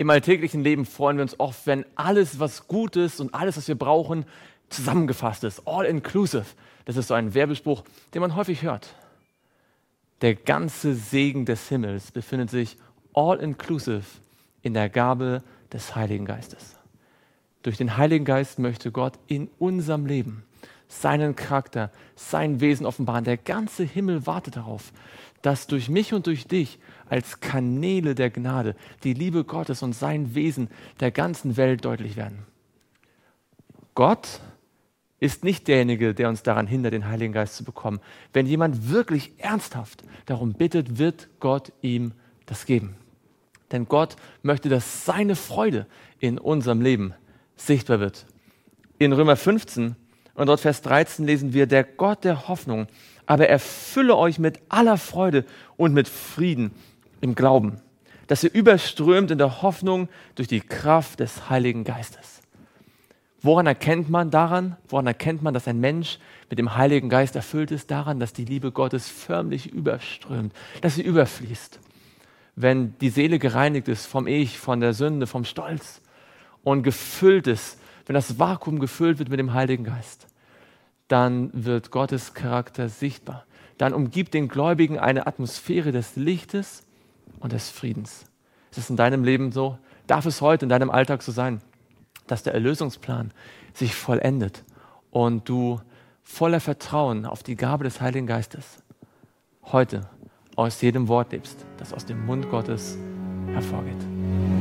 Im alltäglichen Leben freuen wir uns oft, wenn alles, was gut ist und alles, was wir brauchen, zusammengefasst ist. All inclusive. Das ist so ein Werbespruch, den man häufig hört. Der ganze Segen des Himmels befindet sich all inclusive in der Gabe des Heiligen Geistes. Durch den Heiligen Geist möchte Gott in unserem Leben seinen Charakter, sein Wesen offenbaren. Der ganze Himmel wartet darauf, dass durch mich und durch dich als Kanäle der Gnade die Liebe Gottes und sein Wesen der ganzen Welt deutlich werden. Gott ist nicht derjenige, der uns daran hindert, den Heiligen Geist zu bekommen. Wenn jemand wirklich ernsthaft darum bittet, wird Gott ihm das geben. Denn Gott möchte, dass seine Freude in unserem Leben sichtbar wird. In Römer 15 und dort Vers 13 lesen wir, der Gott der Hoffnung, aber erfülle euch mit aller Freude und mit Frieden im Glauben, dass ihr überströmt in der Hoffnung durch die Kraft des Heiligen Geistes. Woran erkennt man, dass ein Mensch mit dem Heiligen Geist erfüllt ist? Daran, dass die Liebe Gottes förmlich überströmt, dass sie überfließt. Wenn die Seele gereinigt ist vom Ich, von der Sünde, vom Stolz und gefüllt ist, wenn das Vakuum gefüllt wird mit dem Heiligen Geist, dann wird Gottes Charakter sichtbar. Dann umgibt den Gläubigen eine Atmosphäre des Lichtes und des Friedens. Ist es in deinem Leben so? Darf es heute in deinem Alltag so sein, dass der Erlösungsplan sich vollendet und du voller Vertrauen auf die Gabe des Heiligen Geistes heute aus jedem Wort lebst, das aus dem Mund Gottes hervorgeht?